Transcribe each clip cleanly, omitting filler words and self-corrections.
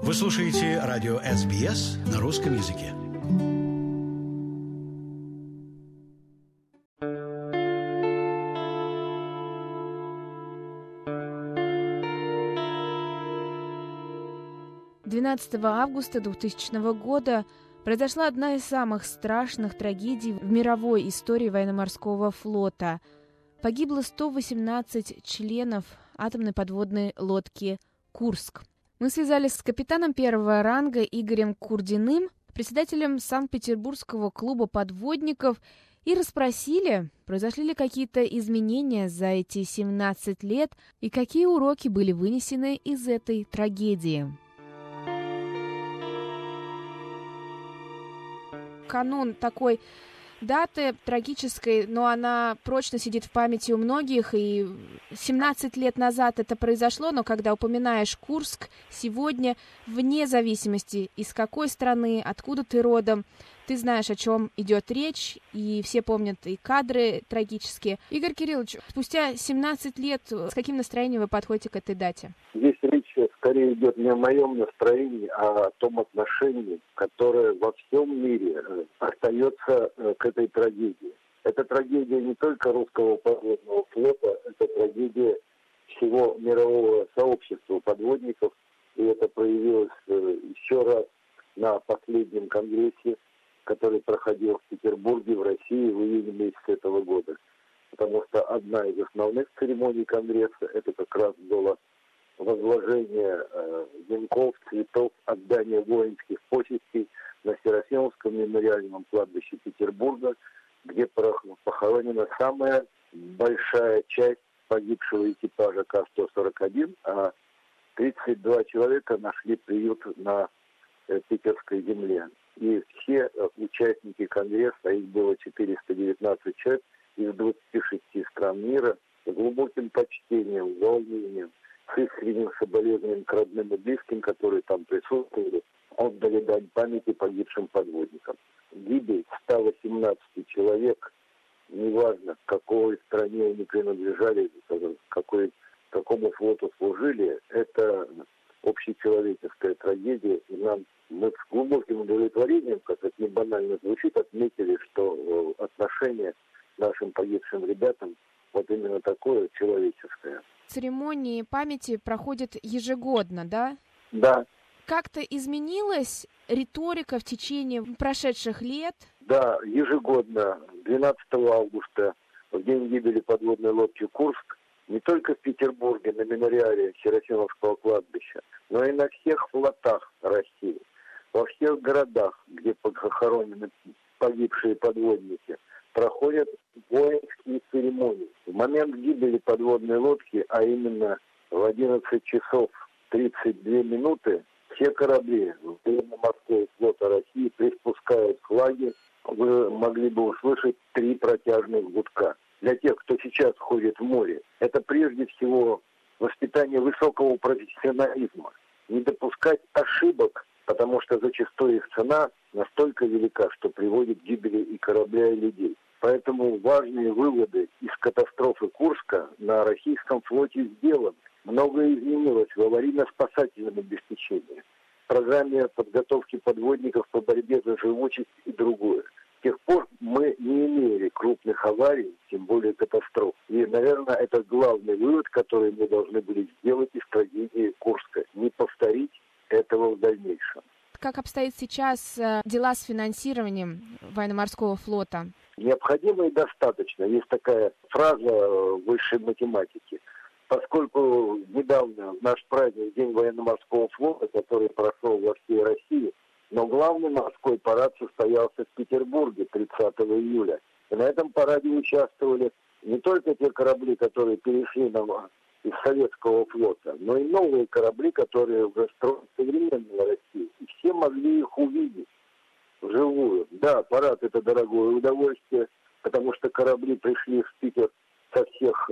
Вы слушаете радио SBS на русском языке. Августа 2000 года произошла одна из самых страшных трагедий в мировой истории военно-морского флота. Погибло 118 членов атомной подводной лодки «Курск». Мы связались с капитаном первого ранга Игорем Курдиным, председателем Санкт-Петербургского клуба подводников, и расспросили, произошли ли какие-то изменения за эти 17 лет и какие уроки были вынесены из этой трагедии. Канун такой даты трагической, но она прочно сидит в памяти у многих, и 17 лет назад это произошло, но когда упоминаешь Курск сегодня, вне зависимости, из какой страны, откуда ты родом, ты знаешь, о чем идет речь, и все помнят и кадры трагические. Игорь Кириллович, спустя 17 лет, с каким настроением вы подходите к этой дате? Здесь речь скорее идет не о моем настроении, а о том отношении, которое во всем мире остается к этой трагедии. Это трагедия не только русского подводного флота, это трагедия всего мирового сообщества подводников, и это проявилось еще раз на последнем конгрессе, который проходил в Петербурге, в России в июне месяце этого года. Потому что одна из основных церемоний конгресса это как раз было возложение венков, цветов, отдание воинских почестей на Серафимовском мемориальном кладбище Петербурга, где похоронена самая большая часть погибшего экипажа К-141, а 32 человека нашли приют на питерской земле. И все участники конгресса, их было 419 человек из 26 стран мира, с глубоким почтением, волнением, с искренним соболезнованием к родным и близким, которые там присутствовали, отдали дань памяти погибшим подводникам. Гибель 118 человек, неважно, к какой стране они принадлежали, какому флоту служили, это общечеловеческая трагедия, и мы с глубоким удовлетворением, как это не банально звучит, отметили, что отношение к нашим погибшим ребятам вот именно такое человеческое. Церемонии памяти проходят ежегодно, да? Да. Как-то изменилась риторика в течение прошедших лет? Да, ежегодно, 12 августа, в день гибели подводной лодки «Курск», не только в Петербурге на мемориале Серафимовского кладбища, но и на всех флотах России, во всех городах, где похоронены погибшие подводники, проходят воинские церемонии. В момент гибели подводной лодки, а именно в 11 часов 32 минуты, все корабли военно-морского флота России приспускают флаги. Вы могли бы услышать 3 протяжных гудка. Для тех, кто сейчас ходит в море, это прежде всего воспитание высокого профессионализма. Не допускать ошибок, потому что зачастую их цена настолько велика, что приводит к гибели и корабля, и людей. Поэтому важные выводы из катастрофы Курска на российском флоте сделаны. Многое изменилось в аварийно-спасательном обеспечении, в программе подготовки подводников по борьбе за живучесть и другое. С тех пор мы не имели крупных аварий, тем более катастроф. И, наверное, это главный вывод, который мы должны были сделать из трагедии Курска. Не повторить этого в дальнейшем. Как обстоят сейчас дела с финансированием военно-морского флота? Необходимо и достаточно. Есть такая фраза в высшей математике. Поскольку недавно наш праздник День военно-морского флота, который прошел во всей России, но главный морской парад состоялся в Петербурге 30 июля. И на этом параде участвовали не только те корабли, которые перешли из советского флота, но и новые корабли, которые уже строят современную Россию. И все могли их увидеть вживую. Да, парад — это дорогое удовольствие, потому что корабли пришли в Питер со всех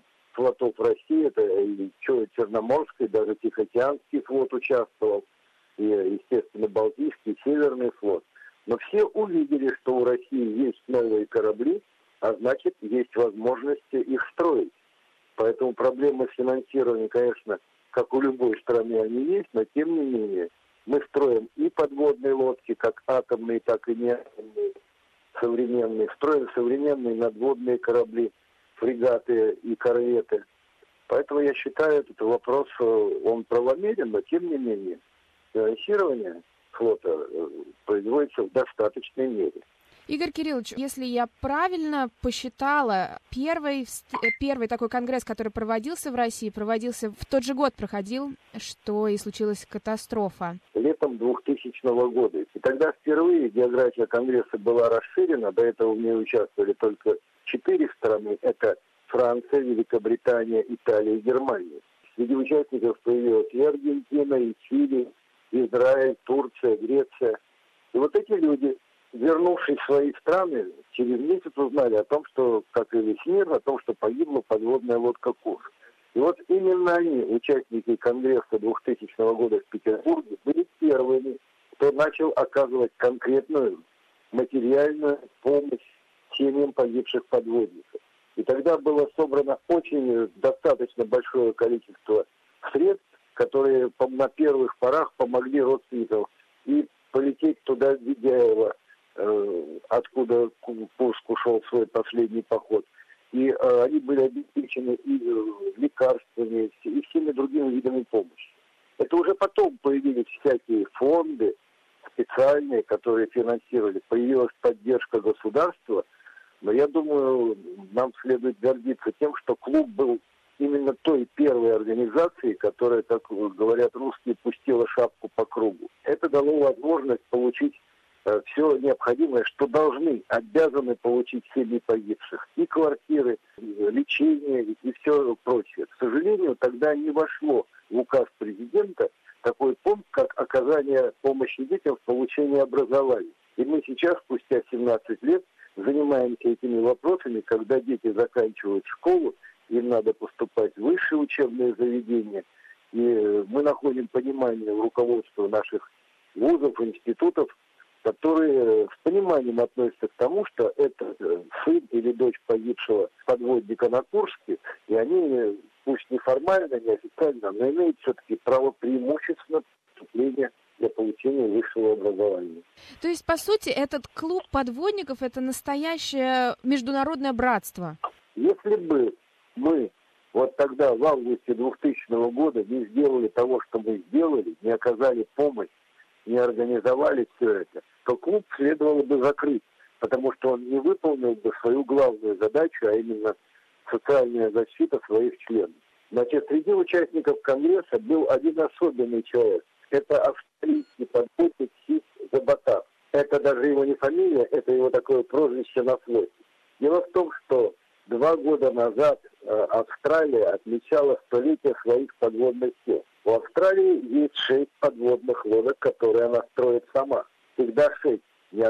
флотов России, это и Черноморский, даже Тихоокеанский флот участвовал, и, естественно, Балтийский, Северный флот. Но все увидели, что у России есть новые корабли, а значит, есть возможности их строить. Поэтому проблема с финансированием, конечно, к как у любой страны они есть, но тем не менее мы строим и подводные лодки, как атомные, так и неатомные, современные, строим современные надводные корабли, фрегаты и корветы. Поэтому я считаю, этот вопрос, он правомерен, но тем не менее финансирование флота производится в достаточной мере. Игорь Кириллович, если я правильно посчитала, первый такой конгресс, который проводился в России, проводился в тот же год, проходил, что и случилась катастрофа. Летом 2000 года. И тогда впервые география конгресса была расширена. До этого в ней участвовали только 4 страны. Это Франция, Великобритания, Италия и Германия. Среди участников появилась и Аргентина, и Чили, Израиль, Турция, Греция. И вот эти люди, вернувшись в свои страны, через месяц узнали о том, что, как и весь мир, о том, что погибла подводная лодка «Курск». И вот именно они, участники Конгресса 2000 года в Петербурге, были первыми, кто начал оказывать конкретную материальную помощь семьям погибших подводников. И тогда было собрано очень достаточно большое количество средств, которые на первых порах помогли родственникам и полететь туда в Ведяево, откуда Курск ушел в свой последний поход. И они были обеспечены и лекарствами, и всеми другими видами помощи. Это уже потом появились всякие фонды специальные, которые финансировали. Появилась поддержка государства. Но я думаю, нам следует гордиться тем, что клуб был именно той первой организацией, которая, как говорят русские, пустила шапку по кругу. Это дало возможность получить все необходимое, что обязаны получить семьи погибших. И квартиры, и лечение, и все прочее. К сожалению, тогда не вошло в указ президента такой пункт, как оказание помощи детям в получении образования. И мы сейчас, спустя 17 лет, занимаемся этими вопросами, когда дети заканчивают школу, им надо поступать в высшие учебные заведения. И мы находим понимание у руководства наших вузов, институтов, которые с пониманием относятся к тому, что это сын или дочь погибшего подводника на Курске, и они, пусть не формально, не официально, но имеют все-таки право преимущественно поступления для получения высшего образования. То есть, по сути, этот клуб подводников – это настоящее международное братство? Если бы мы вот тогда, в августе 2000 года, не сделали того, что мы сделали, не оказали помощь, не организовали все это, то клуб следовало бы закрыть, потому что он не выполнил бы свою главную задачу, а именно социальная защита своих членов. Значит, среди участников Конгресса был один особенный человек. Это австралийский подводник Сид Забатар. Это даже его не фамилия, это его такое прозвище на флоте. Дело в том, что 2 года назад Австралия отмечала 100-летие своих подводных сил. В Австралии есть 6 подводных лодок, которые она строит сама. Всегда 6,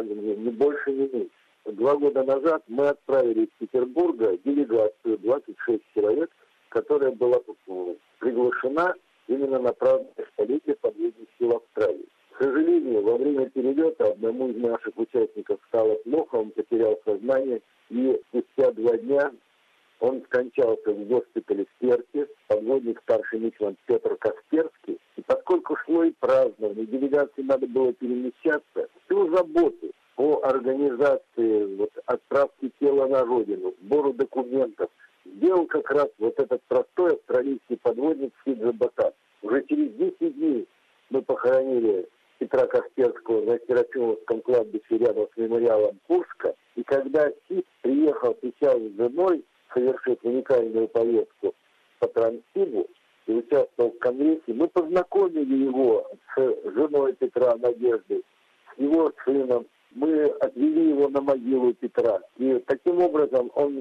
ни больше, ни меньше. 2 года назад мы отправили из Петербурга делегацию 26 человек, которая была приглашена именно на празднование 100-летия подводных сил Австралии. К сожалению, во время перелета одному из наших участников стало плохо, он потерял сознание, и спустя 2 дня он скончался в госпитале в Перте, подводник старший мичман Петр Касперский. И поскольку шло и празднование, делегации надо было перемещаться, всю заботу по организации отправки тела на родину, сбору документов, сделал как раз вот этот простой австралийский подводник Сид Забатар. Уже через 10 дней мы похоронили Петра Касперского на Серафимовском кладбище рядом с мемориалом Курска. И когда Сид приехал сейчас с женой совершить уникальную поездку по Транссибу и участвовал в Конгрессе, мы познакомили его с женой Петра Надеждой, с его сыном. Мы отвели его на могилу Петра. И таким образом он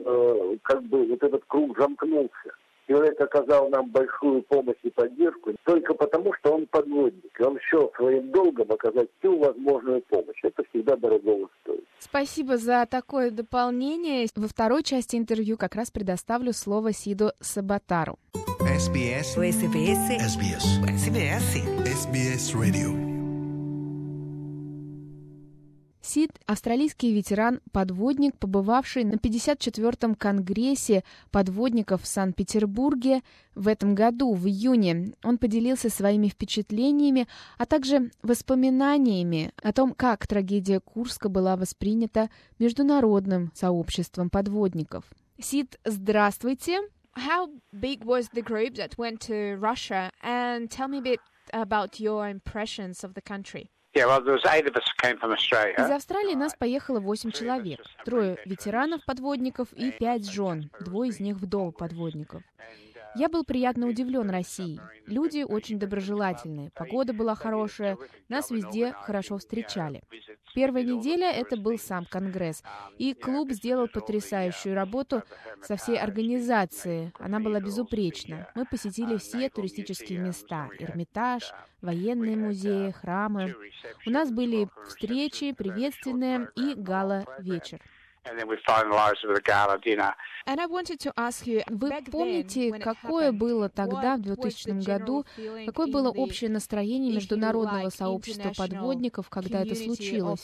этот круг замкнулся. Человек оказал нам большую помощь и поддержку только потому, что он подводник. И он счел своим долгом оказать всю возможную помощь. Это всегда дорогого стоит. Спасибо за такое дополнение. Во второй части интервью как раз предоставлю слово Сиду Забатару. SBS. SBS Radio. Сид – австралийский ветеран-подводник, побывавший на 54-м конгрессе подводников в Санкт-Петербурге в этом году, в июне. Он поделился своими впечатлениями, а также воспоминаниями о том, как трагедия Курска была воспринята международным сообществом подводников. Сид, здравствуйте! How big was the group that went to Russia? And tell me a bit about your impressions of the country. Из Австралии нас поехало 8 человек. 3 ветеранов-подводников и 5 жен, 2 из них вдов-подводников. Я был приятно удивлен Россией. Люди очень доброжелательные, погода была хорошая, нас везде хорошо встречали. Первая неделя — это был сам Конгресс, и клуб сделал потрясающую работу со всей организацией. Она была безупречна. Мы посетили все туристические места — Эрмитаж, военные музеи, храмы. У нас были встречи, приветственные и гала-вечер. Вы помните, какое было тогда, в 2000 году, какое было общее настроение международного сообщества подводников, когда это случилось?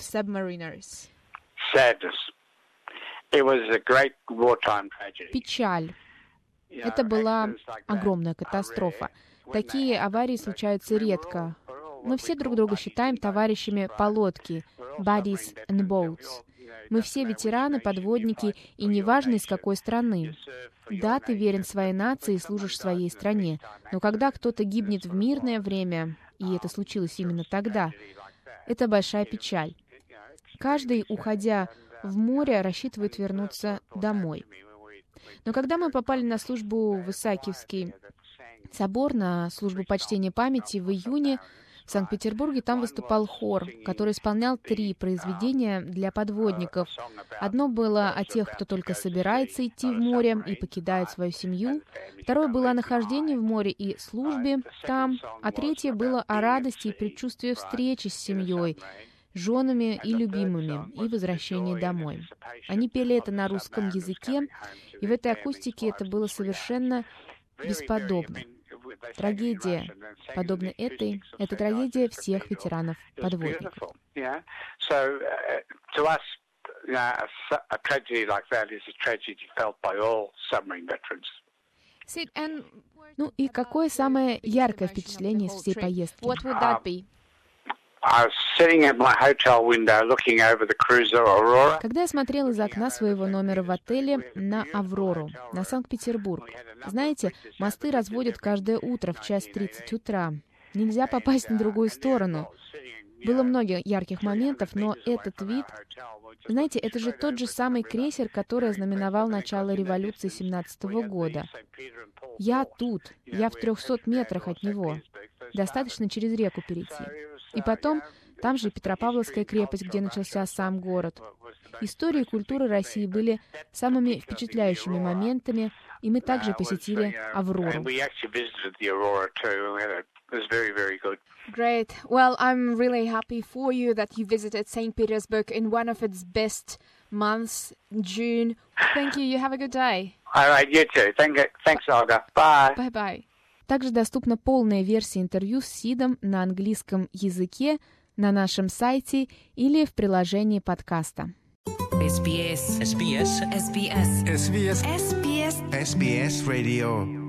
Печаль. Это была огромная катастрофа. Такие аварии случаются редко. Мы все друг друга считаем товарищами по лодке, buddies and boats. Мы все ветераны, подводники, и неважно, из какой страны. Да, ты верен своей нации и служишь своей стране, но когда кто-то гибнет в мирное время, и это случилось именно тогда, это большая печаль. Каждый, уходя в море, рассчитывает вернуться домой. Но когда мы попали на службу в Исаакиевский собор, на службу почтения памяти в июне, в Санкт-Петербурге, там выступал хор, который исполнял 3 произведения для подводников. Одно было о тех, кто только собирается идти в море и покидает свою семью. Второе было о нахождении в море и службе там. А третье было о радости и предчувствии встречи с семьей, женами и любимыми, и возвращении домой. Они пели это на русском языке, и в этой акустике это было совершенно бесподобно. Трагедия, подобно этой, это трагедия всех ветеранов-подводников. Ну и какое самое яркое впечатление из всей поездки? Когда я смотрел из окна своего номера в отеле на Аврору, на Санкт-Петербург. Знаете, мосты разводят каждое утро в 1:30 утра. Нельзя попасть на другую сторону. Было много ярких моментов, но этот вид... Знаете, это же тот же самый крейсер, который ознаменовал начало революции 17 года. Я тут, я в 300 метрах от него. Достаточно через реку перейти. И потом, там же Петропавловская крепость, где начался сам город. История и культура России были самыми впечатляющими моментами, и мы также посетили Аврору. Great. Well, I'm really happy for you that you visited St. Petersburg in one of its best months, June. Thank you. You have a good day. All right, you too. Thanks, Olga. Bye. Bye-bye. Также доступна полная версия интервью с Сидом на английском языке на нашем сайте или в приложении подкаста. SBS. SBS. SBS. SBS. SBS. SBS Radio.